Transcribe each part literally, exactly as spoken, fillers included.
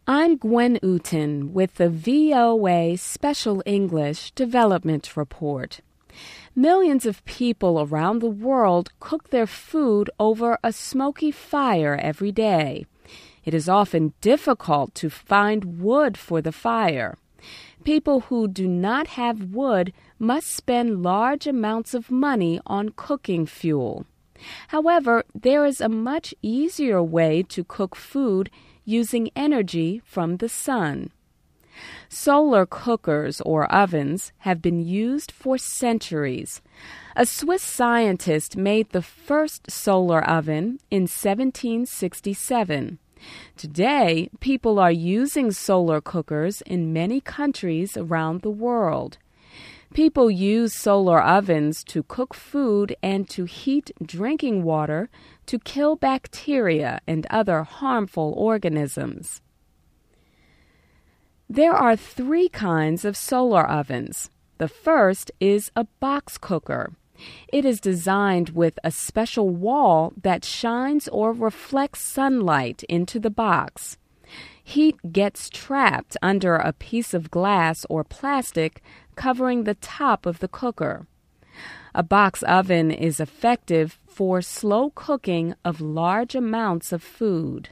I'm Gwen Uten with the V O A Special English Development Report. Millions of people around the world cook their food over a smoky fire every day. It is often difficult to find wood for the fire. People who do not have wood must spend large amounts of money on cooking fuel. However, there is a much easier way to cook food using energy from the sun. Solar cookers or ovens have been used for centuries. A Swiss scientist made the first solar oven in seventeen sixty-seven. Today, people are using solar cookers in many countries around the world. People use solar ovens to cook food and to heat drinking water to kill bacteria and other harmful organisms. There are three kinds of solar ovens. The first is a box cooker. It is designed with a special wall that shines or reflects sunlight into the box. Heat gets trapped under a piece of glass or plastic covering the top of the cooker. A box oven is effective for slow cooking of large amounts of food.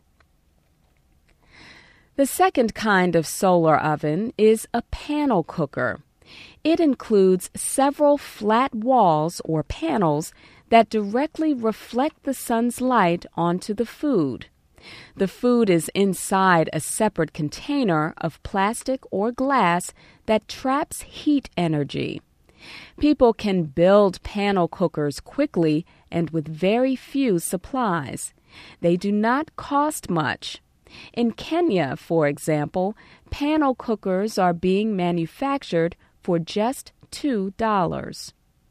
The second kind of solar oven is a panel cooker. It includes several flat walls or panels that directly reflect the sun's light onto the food. The food is inside a separate container of plastic or glass that traps heat energy. People can build panel cookers quickly and with very few supplies. They do not cost much. In Kenya, for example, panel cookers are being manufactured for just two dollars.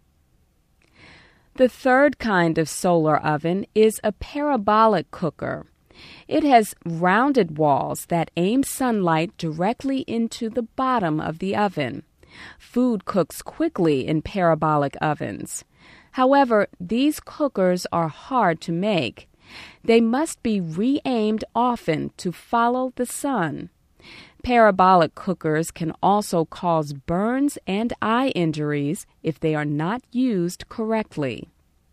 The third kind of solar oven is a parabolic cooker. It has rounded walls that aim sunlight directly into the bottom of the oven. Food cooks quickly in parabolic ovens. However, these cookers are hard to make. They must be re-aimed often to follow the sun. Parabolic cookers can also cause burns and eye injuries if they are not used correctly.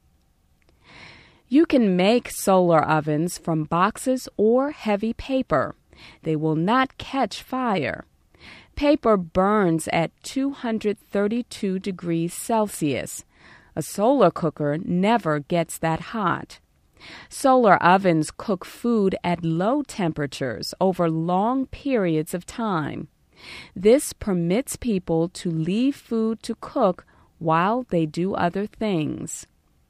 You can make solar ovens from boxes or heavy paper. They will not catch fire. Paper burns at two hundred thirty-two degrees Celsius. A solar cooker never gets that hot. Solar ovens cook food at low temperatures over long periods of time. This permits people to leave food to cook while they do other things.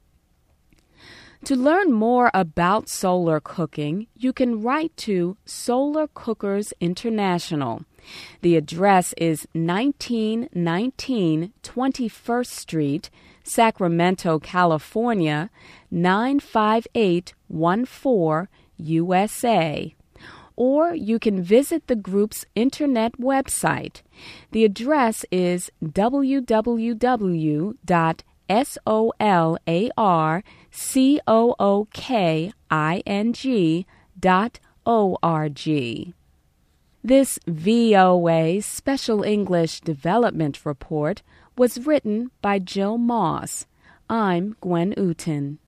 To learn more about solar cooking, you can write to Solar Cookers International. The address is nineteen nineteen twenty-first Street, Sacramento, California, nine five eight one four, U S A. Or you can visit the group's internet website. The address is w w w dot solarcooking dot org. This V O A Special English Development Report was written by Jill Moss. I'm Gwen Uten.